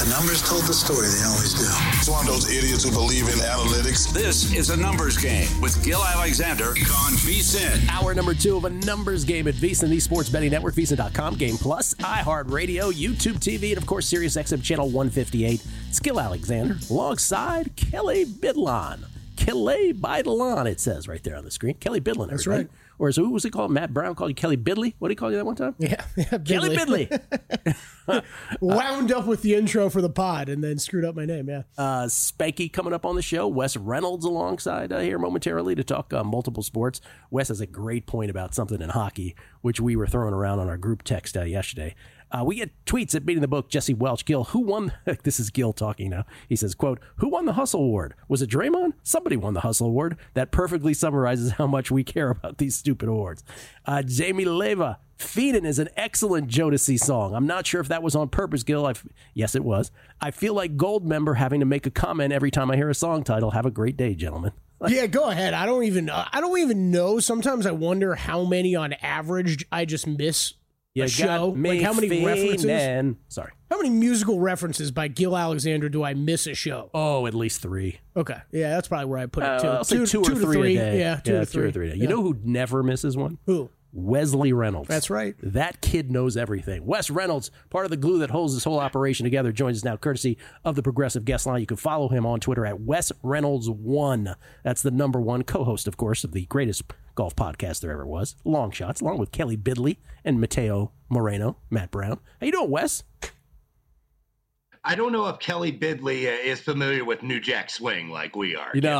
The numbers told the story. They always do. It's one of those idiots who believe in analytics. This is A Numbers Game with Gil Alexander on VSiN. Hour number 2 of A Numbers Game at VSiN, the Sports Betting Network, VSiN.com, Game Plus, iHeartRadio, YouTube TV, and of course, Sirius XM Channel 158. It's Gil Alexander alongside Kelly Bidlon. Kelly Bidlon, it says right there on the screen. Kelly Bidlon. That's right. Or who was he called? Matt Brown called you Kelly Bidley? What did he call you that one time? Yeah Kelly Bidley. Wound up with the intro for the pod and then screwed up my name, yeah. Spanky coming up on the show. Wes Reynolds alongside here momentarily to talk multiple sports. Wes has a great point about something in hockey, which we were throwing around on our group text yesterday. We get tweets at Beating the Book, Jesse Welch. Gil, who won? This is Gil talking now. He says, quote, who won the Hustle Award? Was it Draymond? Somebody won the Hustle Award. That perfectly summarizes how much we care about these stupid awards. Jamie Leva, Feedin' is an excellent Jodeci song. I'm not sure if that was on purpose, Gil. Yes, it was. I feel like Gold member having to make a comment every time I hear a song title. Have a great day, gentlemen. Yeah, go ahead. I don't even know. Sometimes I wonder how many on average I just miss a show. Like how many references? Sorry. How many musical references by Gil Alexander do I miss a show? Oh, at least 3. Okay. Yeah, that's probably where I put it too. I'll say 2 or 3 a day. Yeah, 2 or 3 a day. You know who never misses one? Who? Wesley Reynolds. That's right. That kid knows everything. Wes Reynolds, part of the glue that holds this whole operation together, joins us now courtesy of the Progressive Guest Line. You can follow him on Twitter at Wes Reynolds1. That's the number 1 co-host, of course, of the greatest golf podcast there ever was, Long Shots, along with Kelly Bidley and Mateo Moreno, Matt Brown. How you doing, Wes? I don't know if Kelly Bidley is familiar with New Jack Swing like we are. You know,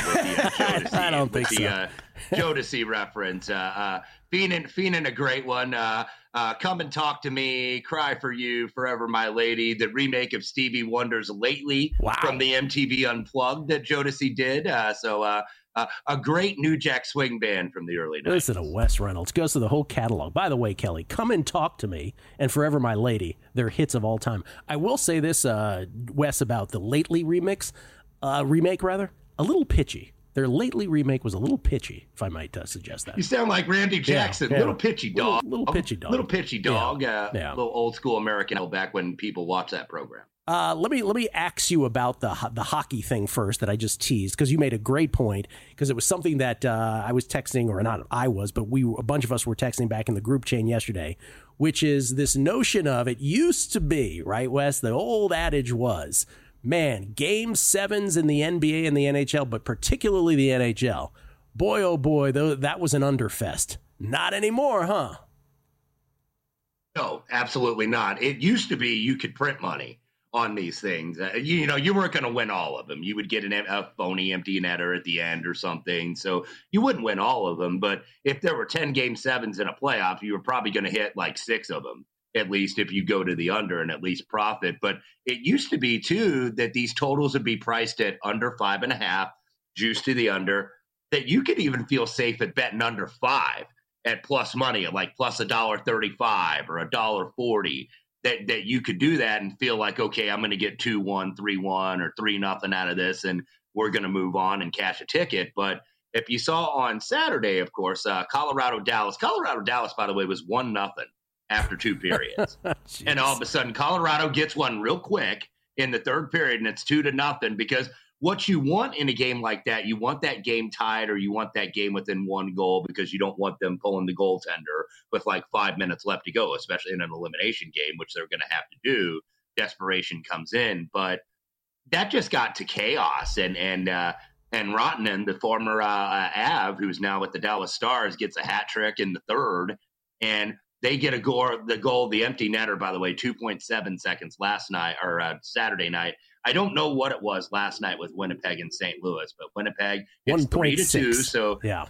I don't think so. Jodeci reference. Feenin' a great one. Come and Talk to Me, Cry for You, Forever My Lady, the remake of Stevie Wonder's Lately from the MTV Unplugged that Jodeci did. A great New Jack Swing band from the early 90s. Listen to Wes Reynolds. Goes through the whole catalog. By the way, Kelly, Come and Talk to Me and Forever My Lady, they're hits of all time. I will say this, Wes, about the Lately remake, a little pitchy. Their Lately remake was a little pitchy, if I might suggest that. You sound like Randy Jackson. Yeah. Little pitchy dog. Little pitchy dog. Little pitchy dog. Yeah. Little old school American back when people watched that program. Let me ask you about the hockey thing first that I just teased, because you made a great point, because it was something that I was texting, or not I was, but a bunch of us were texting back in the group chain yesterday, which is this notion of, it used to be, right, Wes, the old adage was, man, game 7s in the NBA and the NHL, but particularly the NHL, boy, oh boy, that was an underfest. Not anymore, huh? No, absolutely not. It used to be you could print money on these things. You weren't going to win all of them. You would get a phony empty netter at the end or something. So you wouldn't win all of them. But if there were 10 game 7s in a playoff, you were probably going to hit like 6 of them, at least if you go to the under and at least profit. But it used to be, too, that these totals would be priced at under 5.5, juice to the under, that you could even feel safe at betting under 5 at plus money, at like plus $1.35 or $1.40. That you could do that and feel like, okay, I'm going to get 2-1, 3-1, or 3-0 out of this, and we're going to move on and cash a ticket. But if you saw on Saturday, of course, Colorado-Dallas, by the way, was 1-0 after 2 periods. And all of a sudden, Colorado gets one real quick in the 3rd period, and it's 2-0, because what you want in a game like that, you want that game tied, or you want that game within 1 goal, because you don't want them pulling the goaltender with like 5 minutes left to go, especially in an elimination game, which they're going to have to do. Desperation comes in, but that just got to chaos. And Rantanen, the former Av, who's now with the Dallas Stars, gets a hat trick in the 3rd, and they get the goal, the empty netter, by the way, 2.7 seconds last night, or Saturday night. I don't know what it was last night with Winnipeg and St. Louis, but Winnipeg, it's 3-2. So yeah,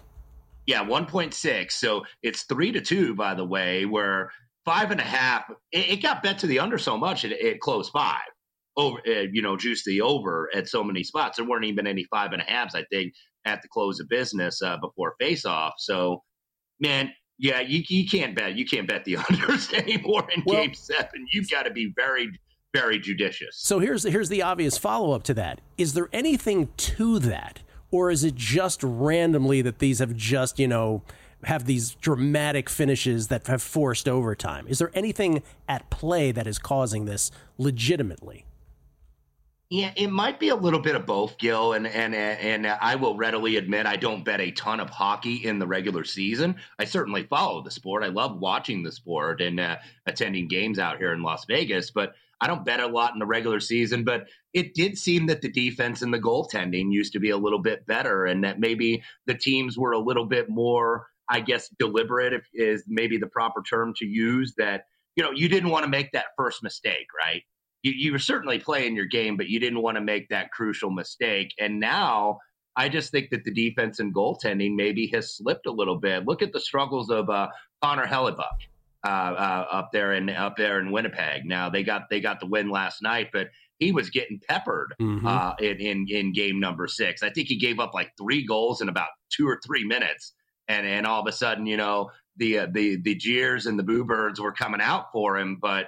1.6. So it's 3-2, by the way, where 5.5, it got bet to the under so much, it closed 5 over, juiced the over at so many spots. There weren't even any 5.5s, I think, at the close of business before face-off. So, man, yeah, you can't bet the unders anymore in Game 7. You've got to be very, very judicious. So here's the obvious follow-up to that. Is there anything to that? Or is it just randomly that these have just, have these dramatic finishes that have forced overtime? Is there anything at play that is causing this legitimately? Yeah, it might be a little bit of both, Gil, and I will readily admit I don't bet a ton of hockey in the regular season. I certainly follow the sport. I love watching the sport and attending games out here in Las Vegas, but I don't bet a lot in the regular season. But it did seem that the defense and the goaltending used to be a little bit better, and that maybe the teams were a little bit more, I guess, deliberate is maybe the proper term to use, that, you didn't want to make that first mistake, right? You were certainly playing your game, but you didn't want to make that crucial mistake. And now I just think that the defense and goaltending maybe has slipped a little bit. Look at the struggles of Connor Hellebuck up there in Winnipeg. Now they got the win last night, but he was getting peppered in game number 6. I think he gave up like 3 goals in about 2 or 3 minutes, and all of a sudden, the jeers and the boo birds were coming out for him, but.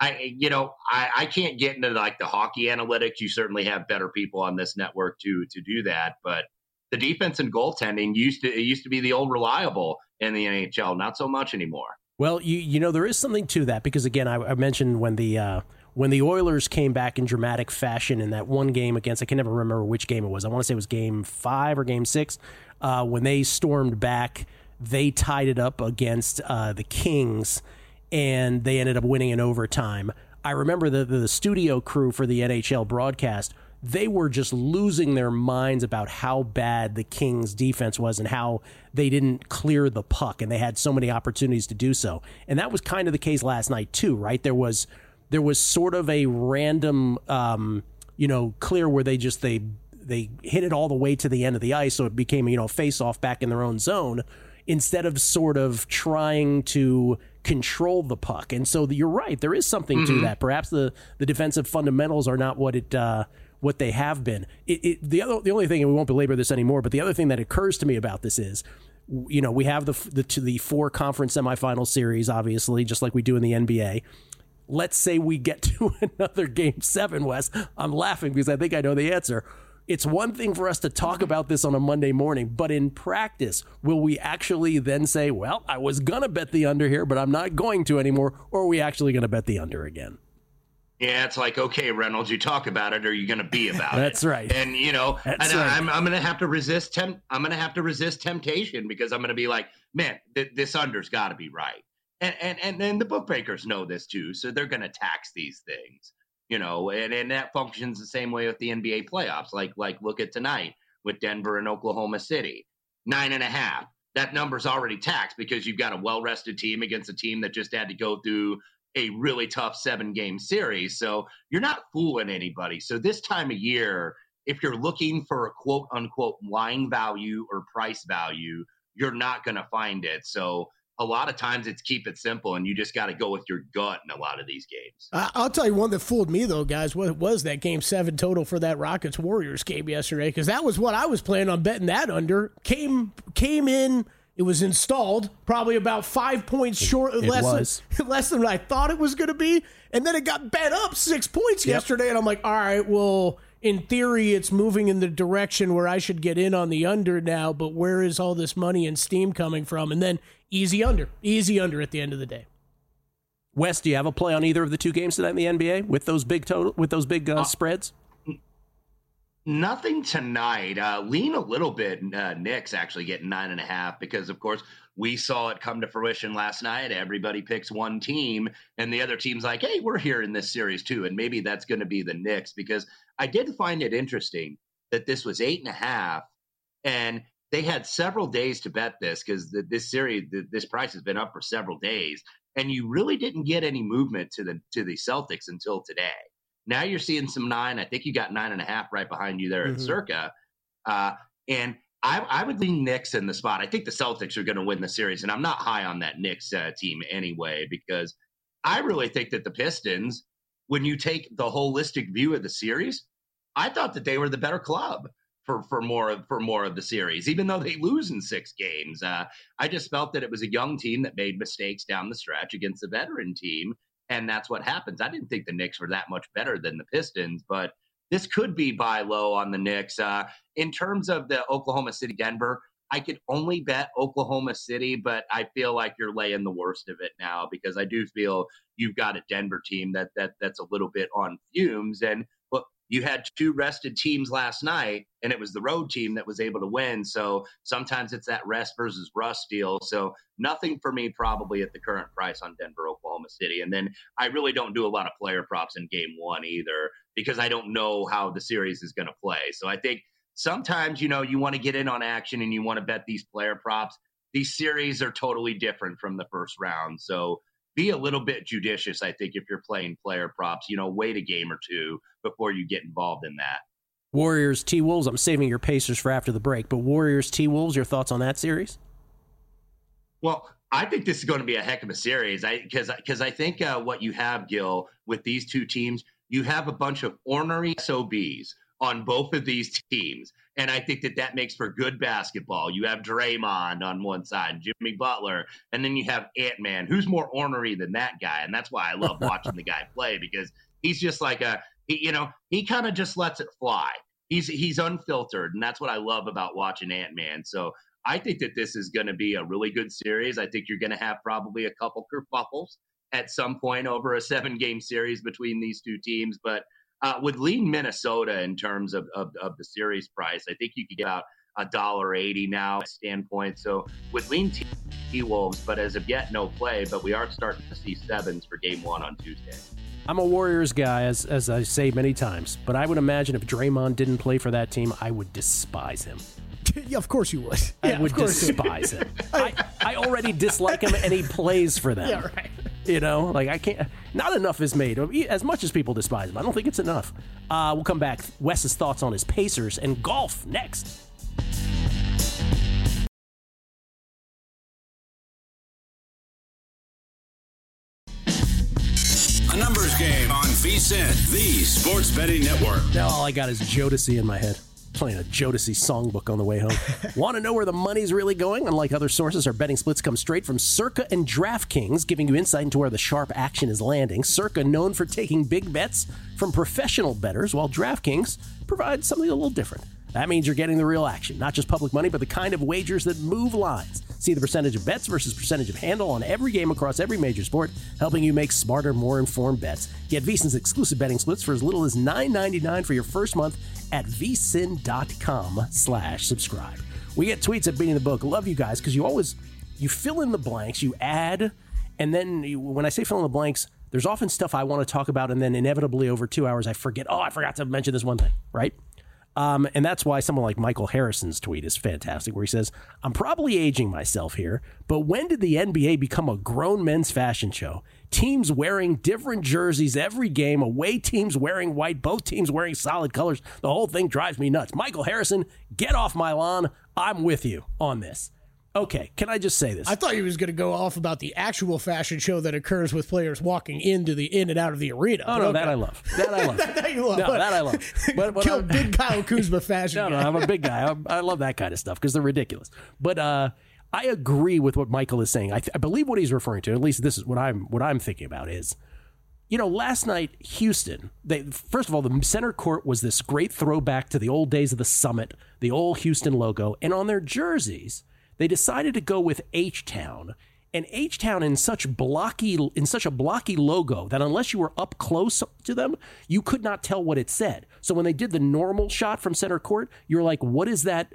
I can't get into like the hockey analytics. You certainly have better people on this network to do that. But the defense and goaltending used to be the old reliable in the NHL. Not so much anymore. Well, there is something to that, because again, I mentioned when the Oilers came back in dramatic fashion in that one game against, I can never remember which game it was. I want to say it was game 5 or game 6. When they stormed back, they tied it up against the Kings, and they ended up winning in overtime. I remember the studio crew for the NHL broadcast, they were just losing their minds about how bad the Kings defense was and how they didn't clear the puck, and they had so many opportunities to do so. And that was kind of the case last night too, right? There was sort of a random clear where they hit it all the way to the end of the ice, so it became face off back in their own zone, instead of sort of trying to control the puck. And so you're right, there is something to that. Perhaps the defensive fundamentals are not what they have been. The only thing, and we won't belabor this anymore, but the other thing that occurs to me about this is, we have the 4 conference semifinal series, obviously, just like we do in the NBA. Let's say we get to another game 7, Wes. I'm laughing because I think I know the answer. It's one thing for us to talk about this on a Monday morning, but in practice, will we actually then say, well, I was going to bet the under here, but I'm not going to anymore, or are we actually going to bet the under again? Yeah, it's like, okay, Reynolds, you talk about it, or you're going to be about That's it. That's right. And I'm going to have to resist. I'm going to have to resist temptation, because I'm going to be like, man, this under's got to be right. And the bookmakers know this too, so they're going to tax these things. And that functions the same way with the NBA playoffs. Like look at tonight with Denver and Oklahoma City, 9.5. That number's already taxed because you've got a well-rested team against a team that just had to go through a really tough 7-game series. So you're not fooling anybody. So this time of year, if you're looking for a quote unquote line value or price value, you're not going to find it. So a lot of times it's keep it simple, and you just got to go with your gut in a lot of these games. I'll tell you one that fooled me, though, guys, was that game 7 total for that Rockets-Warriors game yesterday, because that was what I was planning on betting that under. Came in, it was installed, probably about 5 points short, less than I thought it was going to be, and then it got bet up 6 points yesterday, and I'm like, all right, well, in theory, it's moving in the direction where I should get in on the under now, but where is all this money and steam coming from? And then easy under at the end of the day. Wes, do you have a play on either of the 2 games tonight in the NBA with those big spreads? Nothing tonight. Lean a little bit. Knicks actually getting 9.5, because of course we saw it come to fruition last night. Everybody picks one team, and the other team's like, hey, we're here in this series too. And maybe that's going to be the Knicks, because I did find it interesting that this was 8.5, and they had several days to bet this, because this series, this price has been up for several days, and you really didn't get any movement to the Celtics until today. Now you're seeing some 9. I think you got 9.5 right behind you there at Circa. And I would lean Knicks in the spot. I think the Celtics are going to win the series, and I'm not high on that Knicks team anyway, because I really think that the Pistons, when you take the holistic view of the series, I thought that they were the better club for more of the series, even though they lose in 6 games. I just felt that it was a young team that made mistakes down the stretch against a veteran team, and that's what happens. I didn't think the Knicks were that much better than the Pistons, but this could be buy low on the Knicks. In terms of the Oklahoma City Denver, I could only bet Oklahoma City, but I feel like you're laying the worst of it now, because I do feel you've got a Denver team that's a little bit on fumes. And you had two rested teams last night, and it was the road team that was able to win. So sometimes it's that rest versus rust deal. So nothing for me probably at the current price on Denver, Oklahoma City. And then I really don't do a lot of player props in game one either, because I don't know how the series is going to play. So I think sometimes, you want to get in on action and you want to bet these player props. These series are totally different from the first round. So be a little bit judicious, I think, if you're playing player props. Wait a game or two before you get involved in that. Warriors, T-Wolves. I'm saving your Pacers for after the break, but Warriors, T-Wolves, your thoughts on that series? Well, I think this is going to be a heck of a series because I think what you have, Gil, with these two teams, you have a bunch of ornery SOBs on both of these teams. And I think that makes for good basketball. You have Draymond on one side, Jimmy Butler, and then you have Ant-Man. Who's more ornery than that guy? And that's why I love watching the guy play, because he's just like he kind of just lets it fly. He's unfiltered, and that's what I love about watching Ant-Man. So I think that this is going to be a really good series. I think you're going to have probably a couple kerfuffles at some point over a 7-game series between these two teams, but would lean Minnesota in terms of the series price. I think you could get about $1.80 now at standpoint. So would lean T-Wolves, but as of yet, no play. But we are starting to see 7s for game one on Tuesday. I'm a Warriors guy, as I say many times, but I would imagine if Draymond didn't play for that team, I would despise him. Yeah, of course you would. I would despise him. I already dislike him, and he plays for them. Yeah, right. I can't. Not enough is made. As much as people despise him, I don't think it's enough. We'll come back. Wes's thoughts on his Pacers and golf next. A numbers game on VSiN, the sports betting network. Now all I got is Jodeci in my head. Playing a Jodeci songbook on the way home. Want to know where the money's really going? Unlike other sources, our betting splits come straight from Circa and DraftKings, giving you insight into where the sharp action is landing. Circa, known for taking big bets from professional bettors, while DraftKings provides something a little different. That means you're getting the real action, not just public money, but the kind of wagers that move lines. See the percentage of bets versus percentage of handle on every game across every major sport, helping you make smarter, more informed bets. Get VSiN's exclusive betting splits for as little as $9.99 for your first month at vsin.com/subscribe. We get tweets at Beating the Book. Love you guys because you fill in the blanks, you add, and then when I say fill in the blanks, there's often stuff I want to talk about, and then inevitably over 2 hours I forget, I forgot to mention this one thing, right? And that's why someone like Michael Harrison's tweet is fantastic, where he says, I'm probably aging myself here, but when did the NBA become a grown men's fashion show? Teams wearing different jerseys every game, away teams wearing white, both teams wearing solid colors. The whole thing drives me nuts. Michael Harrison, get off my lawn. I'm with you on this. Okay, can I just say this? I thought he was going to go off about the actual fashion show that occurs with players walking in and out of the arena. Oh, no, okay. That I love. That I love. that you love. No, that I love. But big Kyle Kuzma fashion guy. I'm a big guy. I love that kind of stuff because they're ridiculous. But I agree with what Michael is saying. I believe what he's referring to, at least this is what I'm thinking about, is, last night, Houston, first of all, the center court was this great throwback to the old days of the Summit, the old Houston logo, and on their jerseys, they decided to go with H-Town, and H-Town in such a blocky logo that unless you were up close to them, you could not tell what it said. So when they did the normal shot from center court, you're like, what is that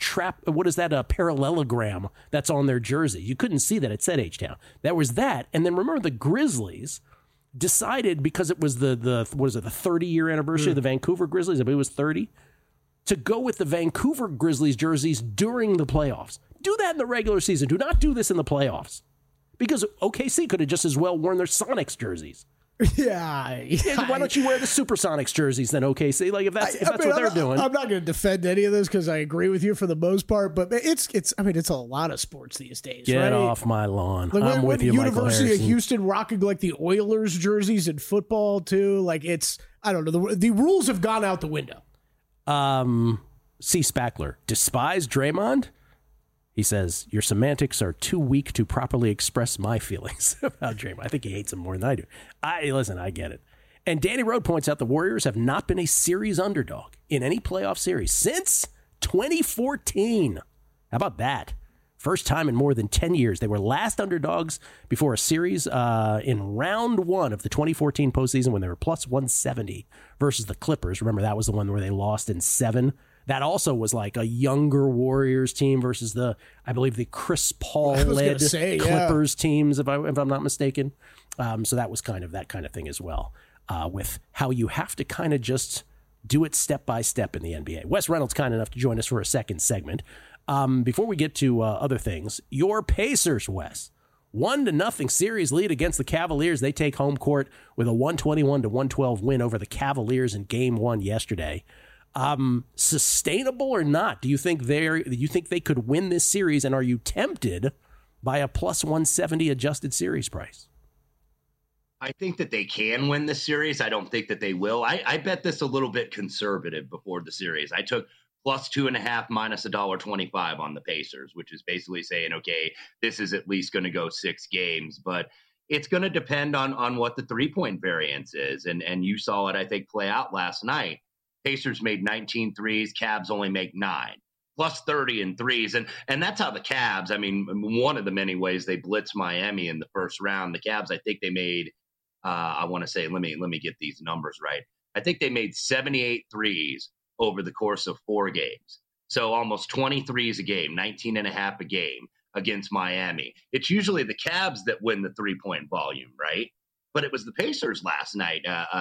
parallelogram that's on their jersey? You couldn't see that it said H-Town. That was that. And then remember the Grizzlies decided, because it was the 30-year anniversary of the Vancouver Grizzlies, I believe it was 30, to go with the Vancouver Grizzlies jerseys during the playoffs. Do that in the regular season. Do not do this in the playoffs. Because OKC could have just as well worn their Sonics jerseys. Yeah. Why don't you wear the Supersonics jerseys then, OKC? Like if that's what they're doing. I'm not going to defend any of this because I agree with you for the most part, but it's a lot of sports these days. Get right? off my lawn. Like I'm with you, Michael Harrison. University of Houston rocking like the Oilers jerseys in football too. Like I don't know. The rules have gone out the window. C. Spackler, despise Draymond? He says, your semantics are too weak to properly express my feelings about Draymond. I think he hates him more than I do. Listen, I get it. And Danny Rode points out the Warriors have not been a series underdog in any playoff series since 2014. How about that? First time in more than 10 years. They were last underdogs before a series in round 1 of the 2014 postseason when they were plus 170 versus the Clippers. Remember, that was the one where they lost in 7. That also was like a younger Warriors team versus I believe the Chris Paul-led Clippers teams, if I'm not mistaken. So that was kind of that kind of thing as well, with how you have to kind of just do it step by step in the NBA. Wes Reynolds kind enough to join us for a second segment. Before we get to other things, your Pacers, Wes, 1-0 series lead against the Cavaliers. They take home court with a 121-112 win over the Cavaliers in Game 1 yesterday. Sustainable or not? Do you think they could win this series, and are you tempted by a plus 170 adjusted series price? I think that they can win this series. I don't think that they will. I bet this a little bit conservative before the series. I took plus 2.5 minus $1.25 on the Pacers, which is basically saying, okay, this is at least going to go 6 games, but it's going to depend on what the 3-point variance is. And you saw it, I think, play out last night. Pacers made 19 threes. Cavs only make 9. Plus 30 in threes. And that's how the Cavs, I mean, one of the many ways they blitzed Miami in the first round. The Cavs, I think they made, I want to say, let me get these numbers right. I think they made 78 threes over the course of 4 games. So almost 20 threes a game, 19 and a half a game against Miami. It's usually the Cavs that win the 3-point volume, right? But it was the Pacers last night,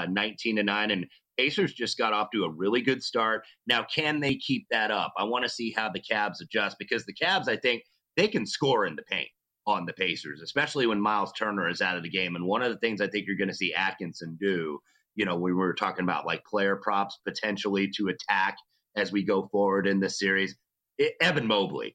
19-9, and Pacers just got off to a really good start. Now, can they keep that up? I want to see how the Cavs adjust, because the Cavs, I think, they can score in the paint on the Pacers, especially when Miles Turner is out of the game. And one of the things I think you're going to see Atkinson do, you know, we were talking about like player props potentially to attack as we go forward in this series. Evan Mobley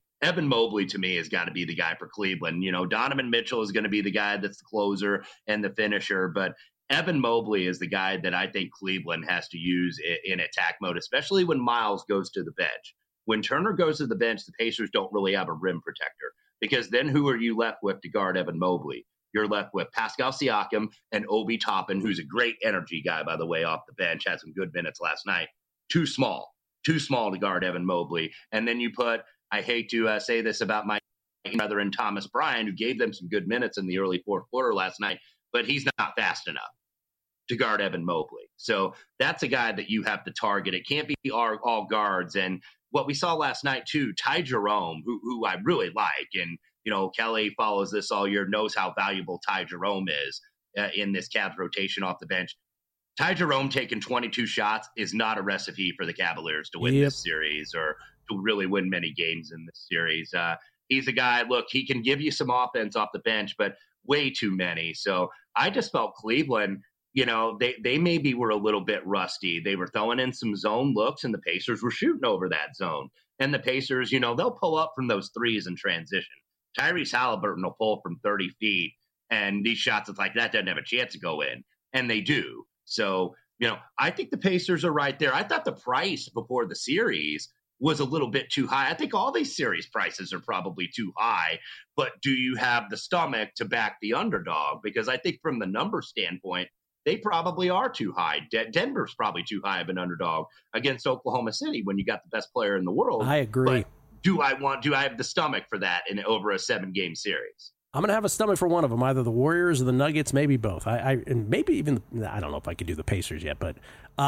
to me has got to be the guy for Cleveland. You know, Donovan Mitchell is going to be the guy that's the closer and the finisher, but Evan Mobley is the guy that I think Cleveland has to use in attack mode, especially when Miles goes to the bench. When Turner goes to the bench, the Pacers don't really have a rim protector, because then who are you left with to guard Evan Mobley? You're left with Pascal Siakam and Obi Toppin, who's a great energy guy, by the way, off the bench, had some good minutes last night. Too small to guard Evan Mobley. And then you put, I hate to say this about my brother and Thomas Bryant, who gave them some good minutes in the early fourth quarter last night, but he's not fast enough to guard Evan Mobley. So that's a guy that you have to target. It can't be all guards. And what we saw last night, too, Ty Jerome, who I really like, and you know, Kelly follows this all year, knows how valuable Ty Jerome is in this Cavs rotation off the bench. Ty Jerome taking 22 shots is not a recipe for the Cavaliers to win this series or to really win many games in this series. He's a guy, look, he can give you some offense off the bench, but way too many. So I just felt Cleveland, you know, they maybe were a little bit rusty. They were throwing in some zone looks, and the Pacers were shooting over that zone. And the Pacers, you know, they'll pull up from those threes in transition. Tyrese Halliburton will pull from 30 feet, and these shots, it's like that doesn't have a chance to go in, and they do. So, you know, I think the Pacers are right there. I thought the price before the series was a little bit too high. I think all these series prices are probably too high, but do you have the stomach to back the underdog? Because I think from the number standpoint, they probably are too high. Denver's probably too high of an underdog against Oklahoma City when you got the best player in the world. I agree. But do I have the stomach for that in over a 7-game series? I'm going to have a stomach for one of them, either the Warriors or the Nuggets, maybe both. And maybe even, I don't know if I could do the Pacers yet, but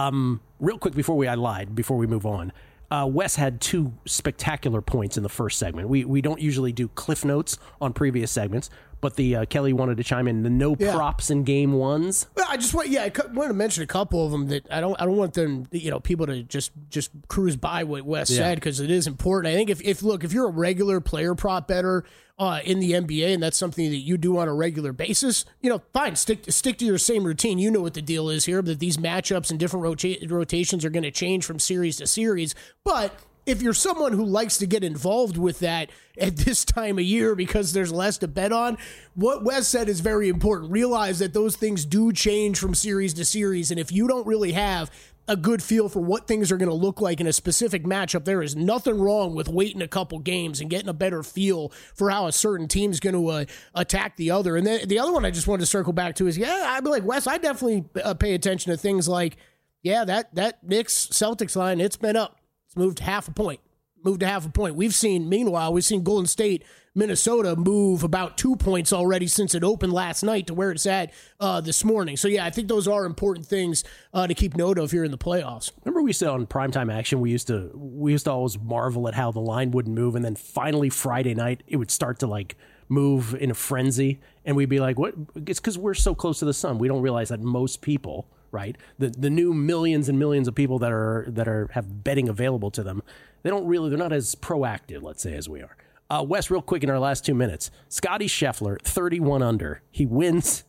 real quick before we move on, Wes had 2 spectacular points in the first segment. We don't usually do cliff notes on previous segments, but the Kelly wanted to chime in the props in game 1s. Well, I wanted to mention a couple of them that I don't want them, you know, people to just cruise by what Wes said, because it is important. I think if you're a regular player prop bettor in the NBA, and that's something that you do on a regular basis, you know, fine, stick to your same routine. You know what the deal is here, that these matchups and different rotations are going to change from series to series. But if you're someone who likes to get involved with that at this time of year because there's less to bet on, what Wes said is very important. Realize that those things do change from series to series, and if you don't really have a good feel for what things are going to look like in a specific matchup, there is nothing wrong with waiting a couple games and getting a better feel for how a certain team's going to attack the other. And then the other one I just wanted to circle back to is, I'd be like, Wes, I definitely pay attention to things like, that Knicks-Celtics line, it's been up. It's moved half a point. Moved to half a point. Meanwhile, we've seen Golden State, Minnesota move about 2 points already since it opened last night to where it's at this morning. So, yeah, I think those are important things to keep note of here in the playoffs. Remember we said on Primetime Action, we used to always marvel at how the line wouldn't move, and then finally Friday night it would start to like move in a frenzy, and we'd be like, what? It's because we're so close to the sun. We don't realize that most people, right, the new millions and millions of people that have betting available to them, they're not as proactive, let's say, as we are. Wes, real quick in our last 2 minutes, Scotty Scheffler, 31 under. He wins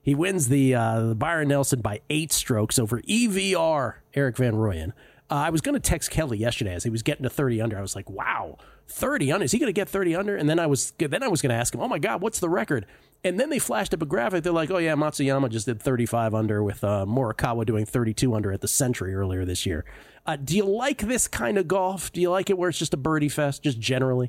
the Byron Nelson by 8 strokes over EVR Eric Van Rooyen. I was going to text Kelly yesterday as he was getting to 30 under. I was like, wow, 30 under. Is he going to get 30 under? And then I was going to ask him, oh my God, what's the record? And then they flashed up a graphic. They're like, oh yeah, Matsuyama just did 35 under with Morikawa doing 32 under at the Century earlier this year. Do you like this kind of golf? Do you like it where it's just a birdie fest, just generally?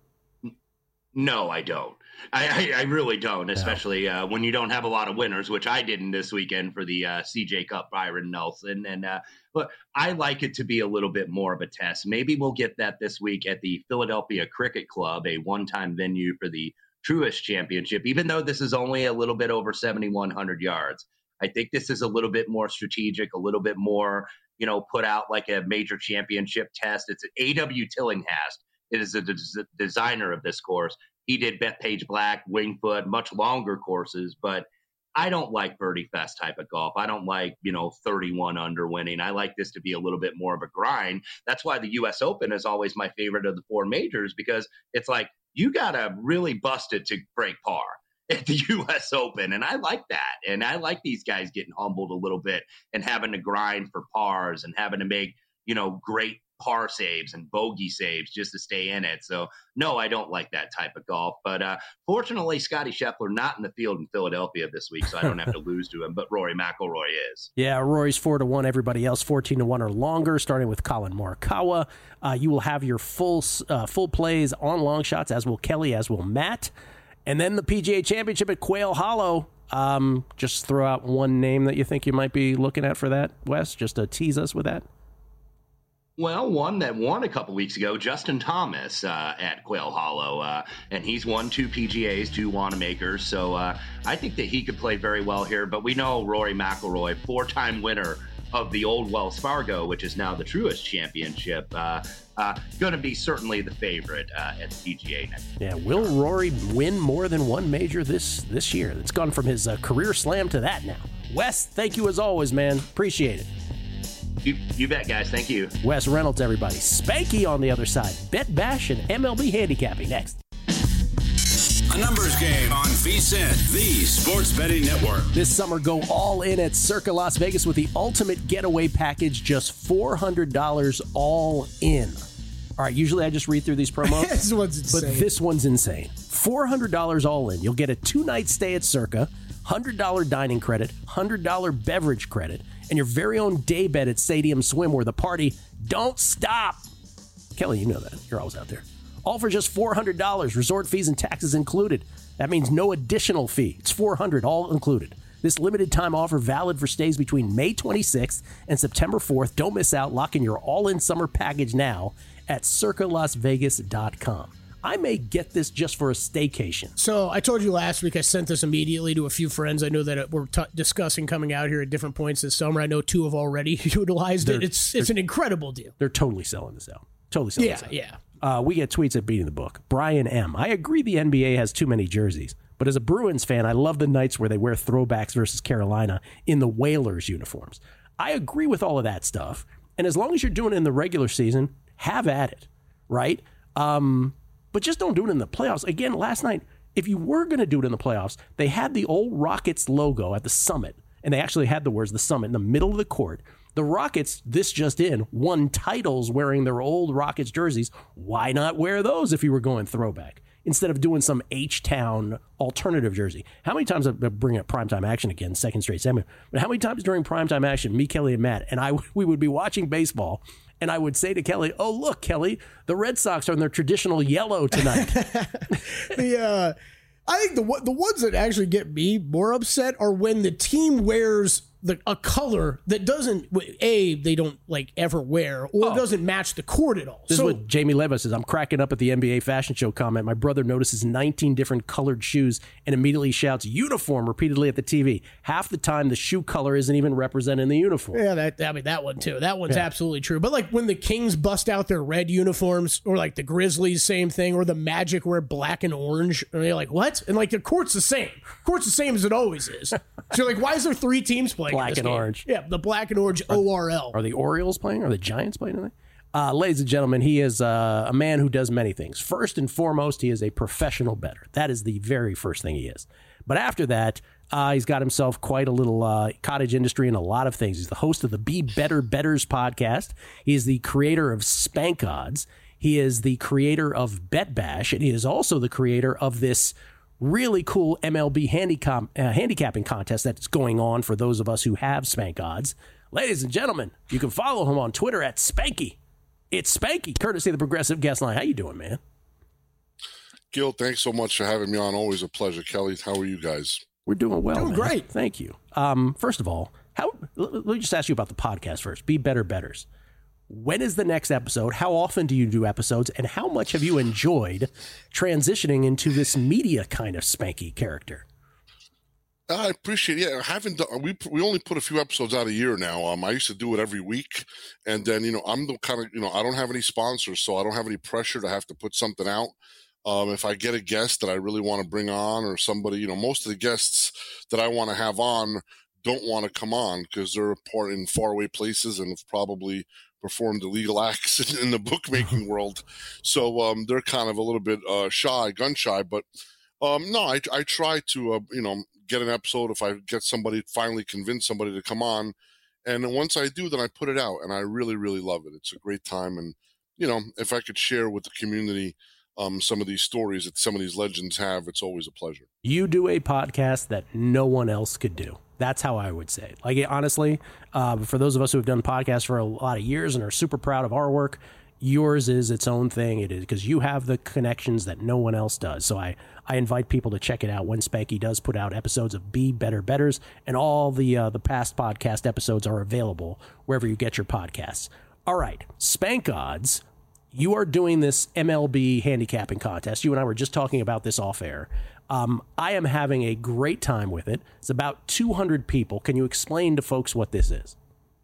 No, I don't. I really don't, especially when you don't have a lot of winners, which I didn't this weekend for the CJ Cup Byron Nelson. And but I like it to be a little bit more of a test. Maybe we'll get that this week at the Philadelphia Cricket Club, a one-time venue for the Truist Championship, even though this is only a little bit over 7,100 yards. I think this is a little bit more strategic, a little bit more, put out like a major championship test. It's A.W. Tillinghast. It is the designer of this course. He did Bethpage Black, Wingfoot, much longer courses, but I don't like birdie fest type of golf. I don't like, 31 under winning. I like this to be a little bit more of a grind. That's why the U.S. Open is always my favorite of the 4 majors, because it's like you got to really bust it to break par at the U.S. Open. And I like that. And I like these guys getting humbled a little bit and having to grind for pars and having to make, great par saves and bogey saves just to stay in it. So no, I don't like that type of golf, but fortunately Scotty Scheffler not in the field in Philadelphia this week, so I don't have to lose to him, but Rory McIlroy is. Yeah, Rory's 4-1, everybody else 14-1 or longer, starting with Colin Morikawa. You will have your full plays on long shots, as will Kelly, as will Matt. And then the PGA Championship at Quail Hollow. Just throw out one name that you think you might be looking at for that, Wes, just to tease us with that. Well, one that won a couple weeks ago, Justin Thomas at Quail Hollow, and he's won 2 PGAs, 2 Wanamakers, so I think that he could play very well here. But we know Rory McIlroy, 4-time winner of the old Wells Fargo, which is now the Truist Championship, going to be certainly the favorite at the PGA next year. Yeah, will Rory win more than one major this year? It's gone from his career slam to that now. Wes, thank you as always, man. Appreciate it. You bet, guys. Thank you. Wes Reynolds, everybody. Spanky on the other side. Bet Bash and MLB handicapping next. A numbers game on VSiN, the sports betting network. This summer, go all in at Circa Las Vegas with the ultimate getaway package, just $400 all in. All right, usually I just read through these promos. This one's insane. But this one's insane. $400 all in. You'll get a 2-night stay at Circa, $100 dining credit, $100 beverage credit, and your very own day bed at Stadium Swim, where the party don't stop. Kelly, you know that. You're always out there. All for just $400. Resort fees and taxes included. That means no additional fee. It's $400, all included. This limited time offer valid for stays between May 26th and September 4th. Don't miss out. Lock in your all-in summer package now at circalasvegas.com. I may get this just for a staycation. So I told you last week I sent this immediately to a few friends I know that we're discussing coming out here at different points this summer. I know 2 have already utilized it. It's an incredible deal. They're totally selling this out. Totally selling this out. Yeah. We get tweets at Beating the Book. Brian M. I agree the NBA has too many jerseys, but as a Bruins fan, I love the nights where they wear throwbacks versus Carolina in the Whalers uniforms. I agree with all of that stuff, and as long as you're doing it in the regular season, have at it, right? But just don't do it in the playoffs. Again, last night, if you were going to do it in the playoffs, they had the old Rockets logo at the Summit, and they actually had the words "the Summit" in the middle of the court. The Rockets, this just in, won titles wearing their old Rockets jerseys. Why not wear those if you were going throwback instead of doing some H-Town alternative jersey? How many times I bring up Primetime Action again, second straight segment, but how many times during Primetime Action, me, Kelly, and Matt, and we would be watching baseball, and I would say to Kelly, "Oh, look, Kelly, the Red Sox are in their traditional yellow tonight." I think the ones that actually get me more upset are when the team wears a color that doesn't they don't like ever wear or doesn't match the court at all. This is what Jamie Leva says. I'm cracking up at the NBA fashion show comment. My brother notices 19 different colored shoes and immediately shouts uniform repeatedly at the TV. Half the time the shoe color isn't even represented in the uniform. Yeah, that one too. That one's absolutely true. But like when the Kings bust out their red uniforms, or like the Grizzlies, same thing, or the Magic wear black and orange, and they're like, what? And like the court's the same. Court's the same as it always is. So you're like, why is there 3 teams playing? Black and orange. Yeah, the black and orange ORL. Are the Orioles playing? Are the Giants playing today? Ladies and gentlemen, he is a man who does many things. First and foremost, he is a professional bettor. That is the very first thing he is. But after that, he's got himself quite a little cottage industry and a lot of things. He's the host of the Be Better Betters podcast. He is the creator of Spank Odds. He is the creator of Bet Bash, and he is also the creator of this really cool MLB handicapping contest that's going on for those of us who have Spank Odds. Ladies and gentlemen, you can follow him on Twitter at Spanky. It's Spanky, courtesy of the Progressive Guest Line. How you doing, man? Gil, thanks so much for having me on. Always a pleasure. Kelly, how are you guys? We're doing well. Doing man. great. Thank you. First of all, let me just ask you about the podcast first. Be Better Betters. When is the next episode? How often do you do episodes? And how much have you enjoyed transitioning into this media kind of Spanky character? I appreciate it. Yeah, I haven't done, we only put a few episodes out a year now. I used to do it every week. And then, I'm the kind of, I don't have any sponsors, so I don't have any pressure to have to put something out. If I get a guest that I really want to bring on, or somebody, most of the guests that I want to have on don't want to come on because they're in faraway places and have probably performed illegal acts in the bookmaking world. So they're kind of a little bit gun shy. But no, I try to, get an episode if I get finally convince somebody to come on. And then once I do, then I put it out. And I really, really love it. It's a great time. And, if I could share with the community some of these stories that some of these legends have, it's always a pleasure. You do a podcast that no one else could do. That's how I would say it. Like, honestly, for those of us who have done podcasts for a lot of years and are super proud of our work, yours is its own thing. It is because you have the connections that no one else does. So I invite people to check it out when Spanky does put out episodes of Be Better Betters, and all the past podcast episodes are available wherever you get your podcasts. All right, Spank Odds. You are doing this MLB handicapping contest. You and I were just talking about this off air. I am having a great time with it. It's about 200 people. Can you explain to folks what this is?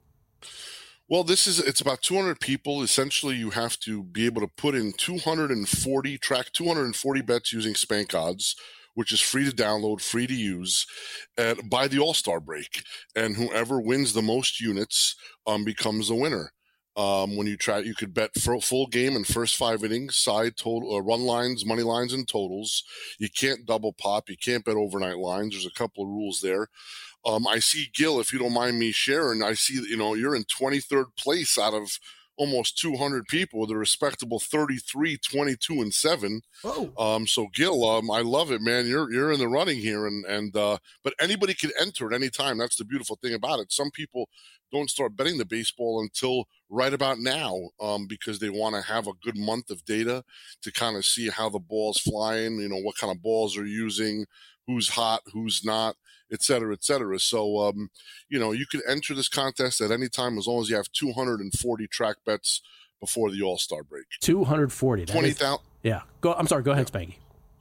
Well, it's about 200 people. Essentially, you have to be able to put in 240 bets using Spank Odds, which is free to download, free to use, by the All-Star break. And whoever wins the most units becomes the winner. When you could bet for a full game and first 5 innings, side total, run lines, money lines, and totals. You can't double pop. You can't bet overnight lines. There's a couple of rules there. I see, Gil, if you don't mind me sharing, I see, you're in 23rd place out of almost 200 people with a respectable 33, 22, and 7. Oh. So Gil, I love it, man. You're in the running here, but anybody can enter at any time. That's the beautiful thing about it. Some people don't start betting the baseball until right about now, because they want to have a good month of data to kind of see how the ball's flying, what kind of balls are using, who's hot, who's not, et cetera, et cetera. So, you can enter this contest at any time as long as you have 240 track bets before the All-Star break. 240. 20,000. Yeah. I'm sorry. Go ahead, Spanky.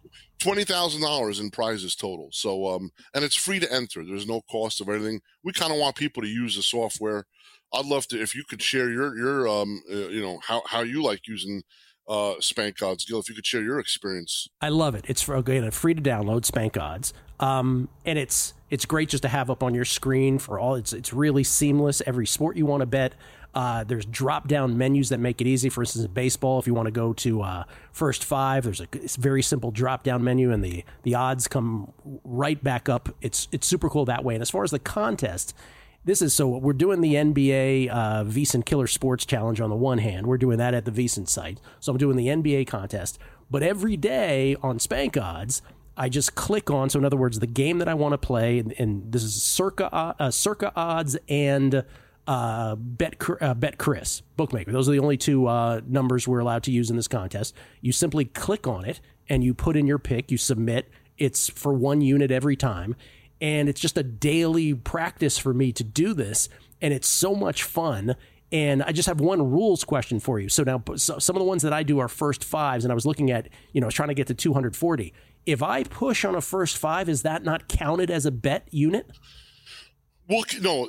$20,000 in prizes total. So, and it's free to enter. There's no cost of anything. We kind of want people to use the software. I'd love to, if you could share your how you like using Spank Odds, Gil, if you could share your experience. I love it. It's free to download, Spank Odds. And it's great just to have up on your screen for all. It's really seamless. Every sport you want to bet. There's drop-down menus that make it easy. For instance, in baseball, if you want to go to first 5, there's a very simple drop-down menu, and the odds come right back up. It's super cool that way. And as far as the contest, we're doing the NBA VSiN Killer Sports Challenge on the one hand. We're doing that at the VSiN site. So I'm doing the NBA contest. But every day on Spank Odds, I just click on, so in other words, the game that I want to play, and this is Circa Odds and Bet Chris, bookmaker. Those are the only 2 numbers we're allowed to use in this contest. You simply click on it, and you put in your pick, you submit. It's for 1 unit every time. and it's just a daily practice for me to do this, and it's so much fun. And I just have one rules question for you. So now some of the ones that I do are first fives, and I was looking at, I was trying to get to 240. If I push on a first five, is that not counted as a bet unit? Well, no,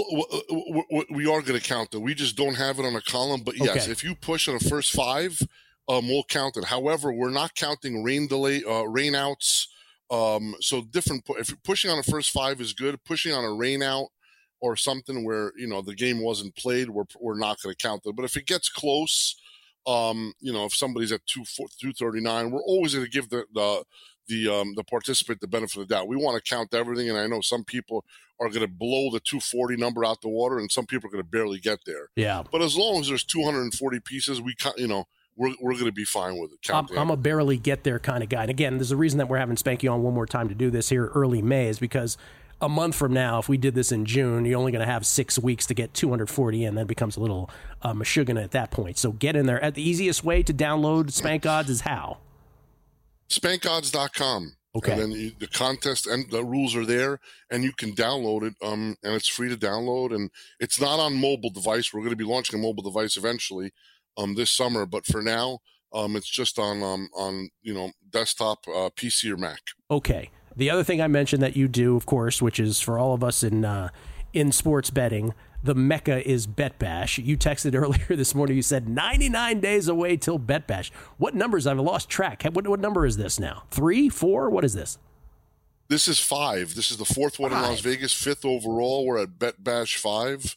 we are going to count it. We just don't have it on a column. But yes, if you push on a first five, we'll count it. However, we're not counting rain delay, rain outs. So different. If you're pushing on a first five is good. Pushing on a rain out or something where the game wasn't played, we're not going to count it. But if it gets close, if somebody's at 239, we're always going to give the participant the benefit of the doubt. We want to count everything, and I know some people are going to blow the 240 number out the water, and some people are going to barely get there. Yeah. But as long as there's 240 pieces, we're going to be fine with it. I'm a barely get there kind of guy. And again, there's a reason that we're having Spanky on one more time to do this here early May is because a month from now, if we did this in June, you're only going to have 6 weeks to get 240 in. That becomes a little mashugana at that point. So get in there. The easiest way to download Spank Odds is how? SpankOdds.com. Okay. And then the contest and the rules are there, and you can download it, and it's free to download. And it's not on mobile device. We're going to be launching a mobile device eventually this summer, but for now, it's just on desktop, PC or Mac. Okay. The other thing I mentioned that you do, of course, which is for all of us in sports betting, the mecca is Bet Bash. You texted earlier this morning. You said 99 days away till Bet Bash. What numbers? I've lost track. What number is this now? 3, 4? What is this? This is 5. This is the 4th one in Las Vegas, 5th overall. We're at Bet Bash 5.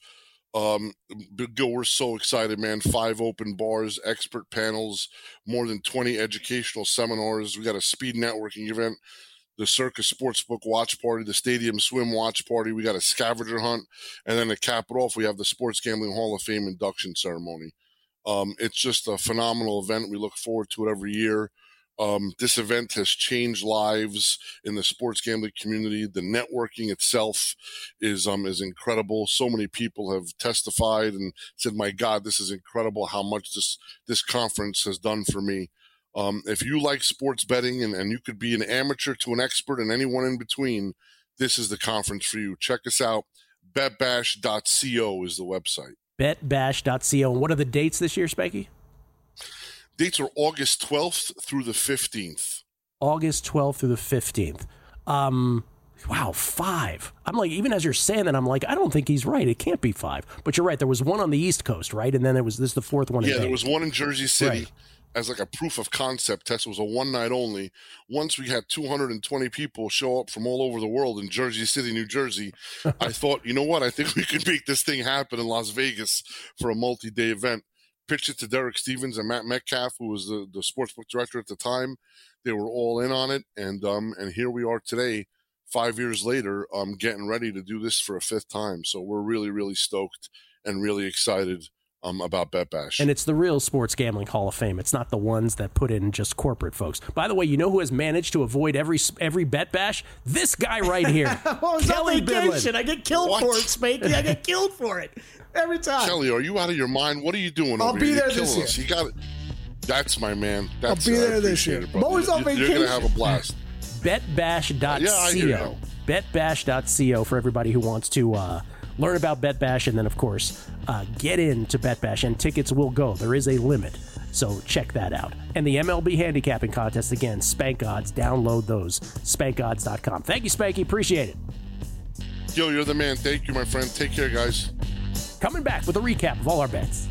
Gil, we're so excited, man. 5 open bars, expert panels, more than 20 educational seminars. We got a speed networking event, the Circus Sportsbook watch party, the Stadium Swim watch party. We got a scavenger hunt. And then to cap it off, we have the Sports Gambling Hall of Fame induction ceremony. It's just a phenomenal event. We look forward to it every year. This event has changed lives in the sports gambling community. The networking itself is incredible. So many people have testified and said, my God, this is incredible how much this conference has done for me. If you like sports betting and you could be an amateur to an expert and anyone in between, this is the conference for you. Check us out. betbash.co is the website. betbash.co. And what are the dates this year, Spanky? Dates are August 12th through the 15th. August 12th through the 15th. Wow, 5. I'm like, even as you're saying that, I'm like, I don't think he's right. It can't be 5. But you're right. There was one on the East Coast, right? And then this is the 4th one. Yeah, there was one in Jersey City. Right. As like a proof of concept test. It was a one night only. Once we had 220 people show up from all over the world in Jersey City, New Jersey, I thought, you know what? I think we could make this thing happen in Las Vegas for a multi-day event. Pitched it to Derek Stevens and Matt Metcalf, who was the sportsbook director at the time. They were all in on it, and here we are today, 5 years later, getting ready to do this for a 5th time. So we're really, really stoked and really excited about Bet Bash. And it's the real Sports Gambling Hall of Fame. It's not the ones that put in just corporate folks. By the way, you know who has managed to avoid every Bet Bash? This guy right here. Kelly Bidlin. I get killed for it, Spanky. I get killed for it every time. Kelly, are you out of your mind? What are you doing I'll over be here? there You're this killing us. year. You got it. That's my man. That's I'll be there this year. I'm always on vacation. You're going to have a blast. betbash.co. Yeah, I hear you. betbash.co for everybody who wants to learn about Bet Bash, and then, of course, get into Bet Bash, and tickets will go. There is a limit, so check that out. And the MLB handicapping contest, again, Spank Odds. Download those, SpankOdds.com. Thank you, Spanky. Appreciate it. Yo, you're the man. Thank you, my friend. Take care, guys. Coming back with a recap of all our bets.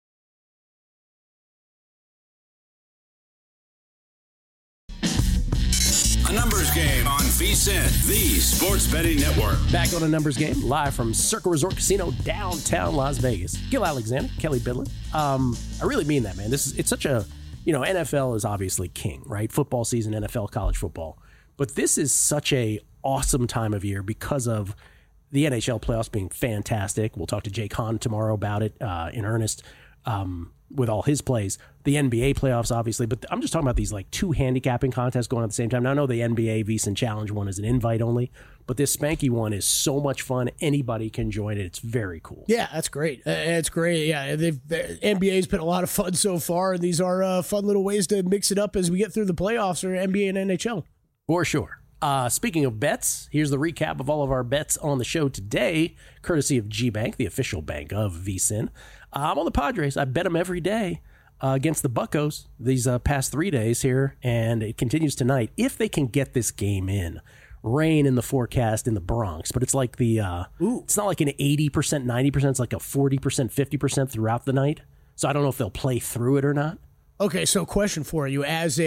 A numbers game on VSiN, the sports betting network. Back on a numbers game, live from Circa Resort Casino, downtown Las Vegas. Gil Alexander, Kelly Bidlin. I really mean that, man. It's such a, NFL is obviously king, right? Football season, NFL, college football. But this is such a awesome time of year because of the NHL playoffs being fantastic. We'll talk to Jake Hahn tomorrow about it in earnest. With all his plays, the NBA playoffs, obviously, but I'm just talking about these like 2 handicapping contests going on at the same time. Now, I know the NBA VSiN Challenge one is an invite only, but this Spanky one is so much fun. Anybody can join it. It's very cool. Yeah, that's great. It's great. Yeah, the NBA's been a lot of fun so far, and these are fun little ways to mix it up as we get through the playoffs or NBA and NHL. For sure. Speaking of bets, here's the recap of all of our bets on the show today, courtesy of GBank, the official bank of VSiN. I'm on the Padres. I bet them every day against the Buccos these past 3 days here, and it continues tonight. If they can get this game in, rain in the forecast in the Bronx, but it's like it's not like an 80%, 90%. It's like a 40%, 50% throughout the night. So I don't know if they'll play through it or not. Okay, so question for you.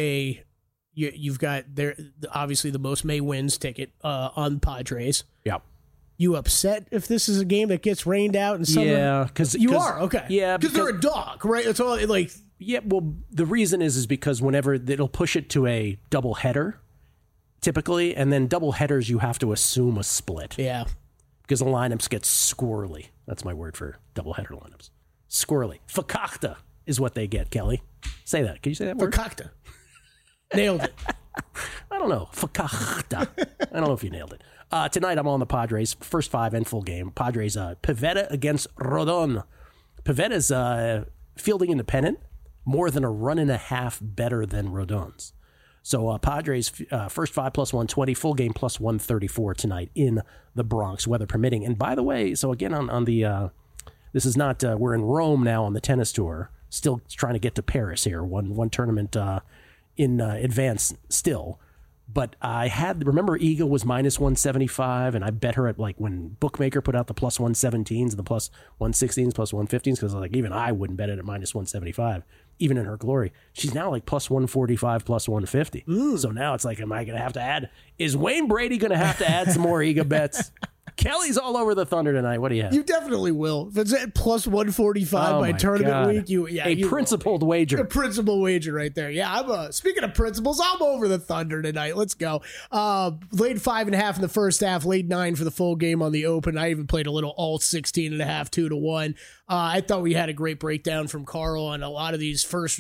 You've got obviously the most May wins ticket on Padres. Yeah. You upset if this is a game that gets rained out and summer? Yeah, because you are okay. Yeah, because they're a dog, right? It's all like yeah. Well, the reason is because whenever it'll push it to a double header, typically, and then double headers you have to assume a split. Yeah, because the lineups get squirrely. That's my word for double header lineups. Squirrely. Fakakta is what they get. Kelly, say that. Can you say that word? Fakakta. Nailed it. I don't know. Fakakta. I don't know if you nailed it. Tonight I'm on the Padres. First 5 and full game. Padres, Pivetta against Rodon. Pivetta's fielding independent, more than a run and a half better than Rodon's. So Padres first 5 plus 120, full game plus 134 tonight in the Bronx, weather permitting. And by the way, so again on the, this is not, we're in Rome now on the tennis tour, still trying to get to Paris here, one tournament in advance still. But remember Iga was minus 175, and I bet her at like when Bookmaker put out the plus 117s and the plus 116s, plus 115s, because like even I wouldn't bet it at minus 175, even in her glory. She's now like plus 145, plus 150. So now it's like, am I going to have to add? Is Wayne Brady going to have to add some more Iga bets? Kelly's all over the Thunder tonight. What do you have? You definitely will. If it's at plus 145 by tournament week, a principled wager. A principal wager right there. Yeah, I'm speaking of principles, I'm over the Thunder tonight. Let's go. Laid 5.5 in the first half, laid 9 for the full game on the open. I even played a little alt 16.5, 2-1. I thought we had a great breakdown from Carl on a lot of these first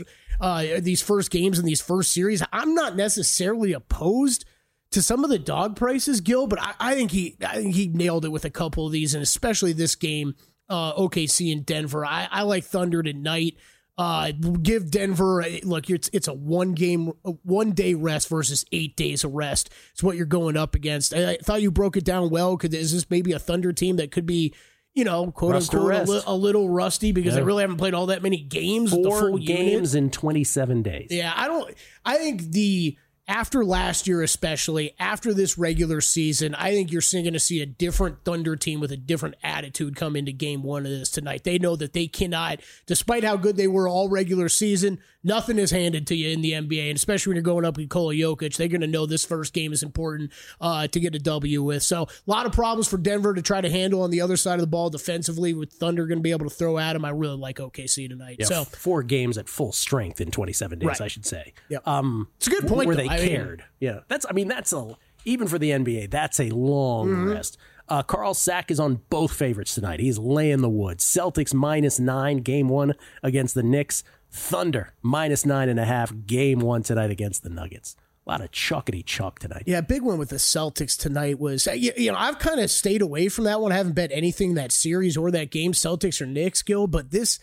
games in these first series. I'm not necessarily opposed to some of the dog prices, Gil, but I think he nailed it with a couple of these, and especially this game, OKC and Denver. I like Thunder tonight. Give Denver look. It's a 1 day rest versus 8 days of rest. It's what you're going up against. I thought you broke it down well. Is this maybe a Thunder team that could be, quote unquote, a little rusty because they really haven't played all that many games? 4 games in 27 days. Yeah, I think after last year, especially after this regular season, I think you're going to see a different Thunder team with a different attitude come into game 1 of this tonight. They know that they cannot, despite how good they were all regular season, nothing is handed to you in the NBA, and especially when you're going up with Nikola Jokic, they're going to know this first game is important to get a W with. So a lot of problems for Denver to try to handle on the other side of the ball defensively, with Thunder going to be able to throw at them. I really like OKC tonight. Yeah, so 4 games at full strength in 27 days, right. I should say. Yeah. It's a good point. Where they cared. Yeah, that's even for the NBA, that's a long rest. Carl Sack is on both favorites tonight. He's laying the wood. Celtics -9, game 1 against the Knicks. Thunder -9.5, game 1 tonight against the Nuggets. A lot of chuckity-chuck tonight. Yeah, big one with the Celtics tonight was, I've kind of stayed away from that one. I haven't bet anything that series or that game, Celtics or Knicks, Gil, but this...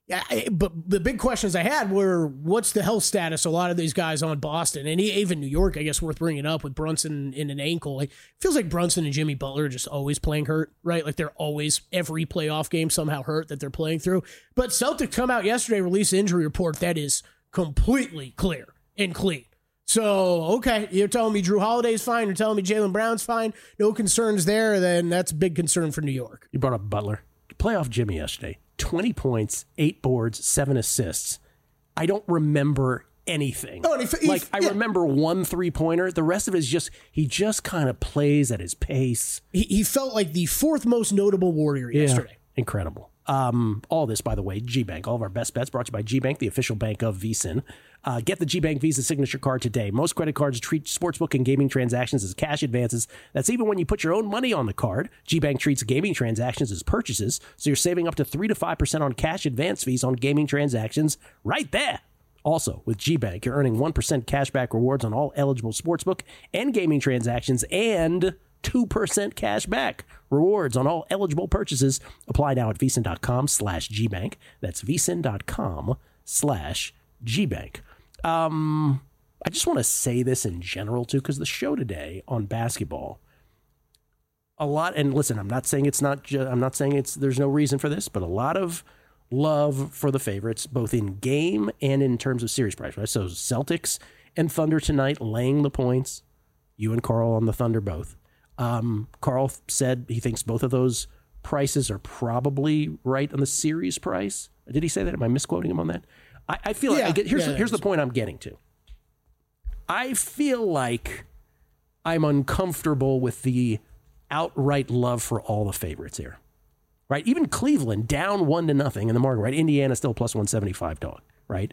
but the big questions I had were, what's the health status? A lot of these guys on Boston and even New York, I guess worth bringing up with Brunson in an ankle. It feels like Brunson and Jimmy Butler are just always playing hurt, right? Like they're always, every playoff game somehow hurt that they're playing through. But Celtics come out yesterday, release an injury report that is completely clear and clean. So, okay, you're telling me Drew Holiday's fine, you're telling me Jaylen Brown's fine, no concerns there, then that's a big concern for New York. You brought up Butler. Playoff Jimmy yesterday. 20 points, 8 boards, 7 assists. I don't remember anything. I remember 1 3-pointer. The rest of it is he just kind of plays at his pace. He felt like the 4th most notable Warrior yesterday. Incredible. All this, by the way, GBank. All of our best bets brought to you by GBank, the official bank of VSiN. Get the GBank Visa signature card today. Most credit cards treat sportsbook and gaming transactions as cash advances. That's even when you put your own money on the card. GBank treats gaming transactions as purchases, so you're saving up to 3 to 5% on cash advance fees on gaming transactions right there. Also, with GBank, you're earning 1% cashback rewards on all eligible sportsbook and gaming transactions and 2% cash back rewards on all eligible purchases. Apply now at vsin.com/GBank. That's vsin.com/GBank. I just want to say this in general too, because the show today on basketball, a lot, and listen, I'm not saying there's no reason for this, but a lot of love for the favorites, both in game and in terms of series price, right? So Celtics and Thunder tonight, laying the points. You and Carl on the Thunder both. Carl said he thinks both of those prices are probably right on the series price. Did he say that? Am I misquoting him on that? I feel like here's the point I'm getting to. I feel like I'm uncomfortable with the outright love for all the favorites here. Right? Even Cleveland down 1-0 in the market, right? Indiana still plus 175 dog, right?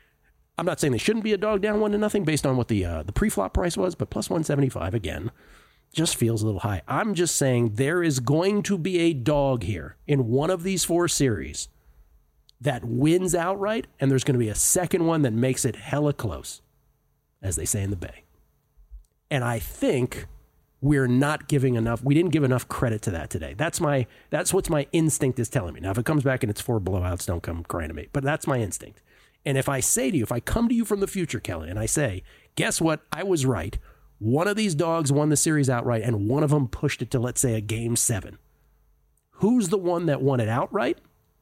I'm not saying they shouldn't be a dog down 1-0 based on what the pre-flop price was, but plus 175 again just feels a little high. I'm just saying there is going to be a dog here in one of these 4 series that wins outright, and there's going to be a second one that makes it hella close, as they say in the Bay. And I think we didn't give enough credit to that today. That's what my instinct is telling me. Now, if it comes back and it's 4 blowouts, don't come crying to me. But that's my instinct. And if I come to you from the future, Kelly, and I say, guess what? I was right. One of these dogs won the series outright, and one of them pushed it to, let's say, a game 7. Who's the one that won it outright?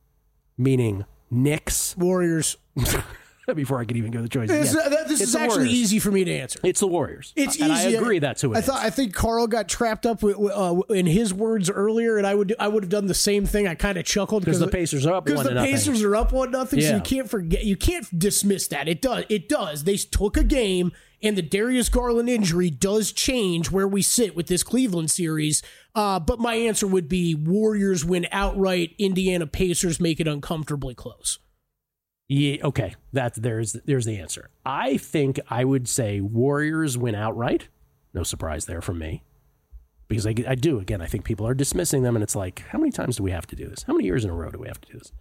Meaning Knicks. Warriors. Before I could even go to the choices. This is actually easy for me to answer. It's the Warriors. It's and easy. I agree that's who it is. I think Carl got trapped up in his words earlier, and I would have done the same thing. I kind of chuckled because the Pacers are up 1-0. Because the Pacers are up 1-0, so you can't dismiss that. It does. They took a game, and the Darius Garland injury does change where we sit with this Cleveland series. But my answer would be Warriors win outright. Indiana Pacers make it uncomfortably close. Yeah, okay. There's the answer. I think I would say Warriors win outright. No surprise there from me. Because I do. Again, I think people are dismissing them, and it's like, how many times do we have to do this? How many years in a row do we have to do this?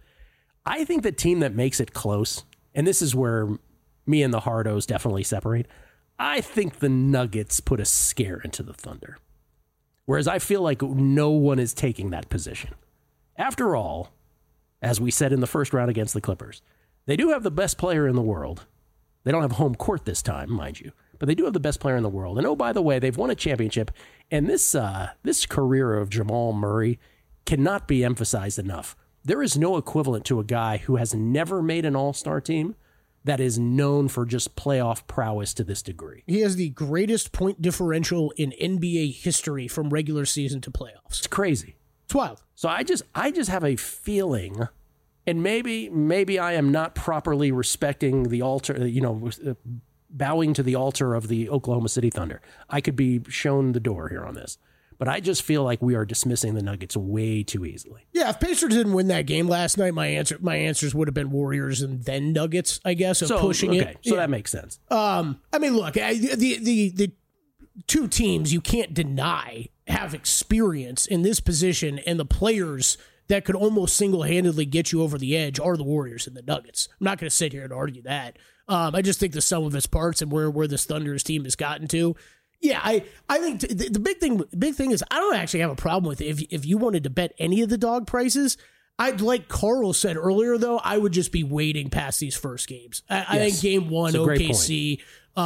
I think the team that makes it close, and this is where me and the Hardos definitely separate, I think the Nuggets put a scare into the Thunder. Whereas I feel like no one is taking that position. After all, as we said in the first round against the Clippers, they do have the best player in the world. They don't have home court this time, mind you, but they do have the best player in the world. And oh, by the way, they've won a championship. And this career of Jamal Murray cannot be emphasized enough. There is no equivalent to a guy who has never made an all-star team that is known for just playoff prowess to this degree. He has the greatest point differential in NBA history from regular season to playoffs. It's crazy. It's wild. So I just have a feeling, and maybe I am not properly respecting the altar, bowing to the altar of the Oklahoma City Thunder. I could be shown the door here on this. But I just feel like we are dismissing the Nuggets way too easily. Yeah, if Pacers didn't win that game last night, my answers would have been Warriors and then Nuggets, I guess, of pushing it. So that makes sense. I mean, look, the two teams you can't deny have experience in this position, and the players that could almost single-handedly get you over the edge are the Warriors and the Nuggets. I'm not going to sit here and argue that. I just think the sum of its parts and where this Thunder's team has gotten to. Yeah, I think the big thing is I don't actually have a problem with it. If you wanted to bet any of the dog prices, I'd like Carl said earlier, though, I would just be waiting past these first games. I think game 1, OKC.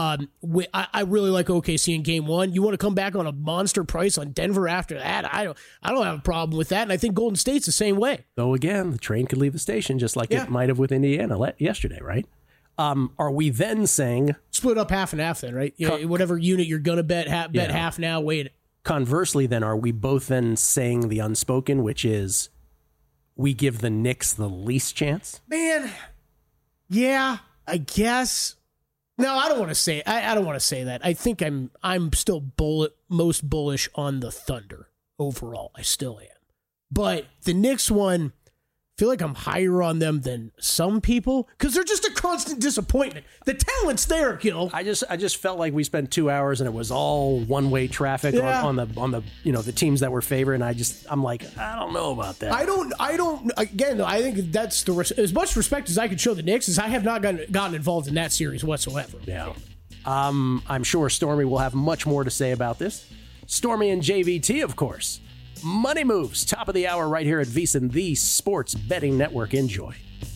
I really like OKC in game 1. You want to come back on a monster price on Denver after that? I don't have a problem with that, and I think Golden State's the same way. Though again, the train could leave the station just like it might have with Indiana yesterday, right? Are we then saying split up half and half then, right? Whatever unit you're gonna bet half now. Wait. Conversely, then are we both then saying the unspoken, which is we give the Knicks the least chance? Man, yeah, I guess. No, I don't want to say. I don't want to say that. I think I'm still most bullish on the Thunder overall. I still am, but the Knicks one. I feel like I'm higher on them than some people because they're just a constant disappointment. The talent's there, Gil. I just felt like we spent 2 hours and it was all one-way traffic on the teams that were favored, and I'm like, I don't know about that. I don't. Again, I think that's as much respect as I could show the Knicks as I have not gotten involved in that series whatsoever. Yeah. I'm sure Stormy will have much more to say about this. Stormy and JVT, of course. Money Moves, top of the hour right here at VSiN, the Sports Betting Network. Enjoy.